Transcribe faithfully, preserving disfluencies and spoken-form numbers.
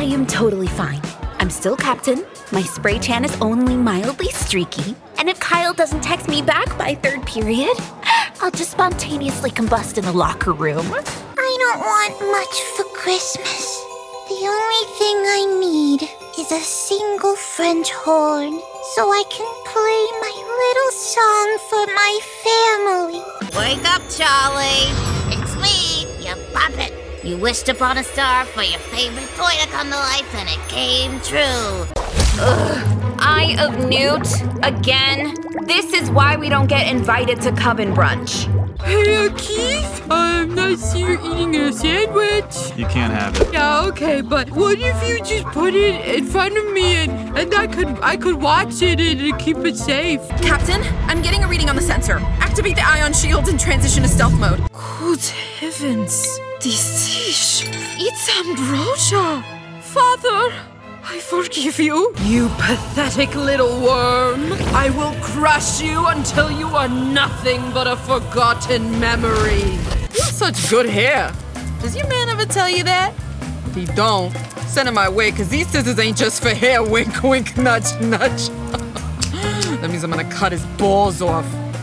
I am totally fine. I'm still captain. My spray tan is only mildly streaky. And if Kyle doesn't text me back by third period, I'll just spontaneously combust in the locker room. I don't want much for Christmas. The only thing I need is a single French horn so I can play my little song for my family. Wake up, Charlie. It's me, your puppet. You wished upon a star for your favorite toy to come to life, and it came true. Ugh. Eye of Newt? Again? This is why we don't get invited to Coven Brunch. Hey, uh, Keith, um, I see you're eating a sandwich. You can't have it. Yeah, okay, but what if you just put it in front of me and, and I could I could watch it and, and keep it safe? Captain, I'm getting a reading on the sensor. Activate the ion shields and transition to stealth mode. Good heavens, this dish, it's ambrosia. Father, I forgive you. You pathetic little worm. I will crush you until you are nothing but a forgotten memory. You have such good hair. Does your man ever tell you that? If he don't, send him my way, because these scissors ain't just for hair. Wink, wink, nudge, nudge. That means I'm gonna cut his balls off.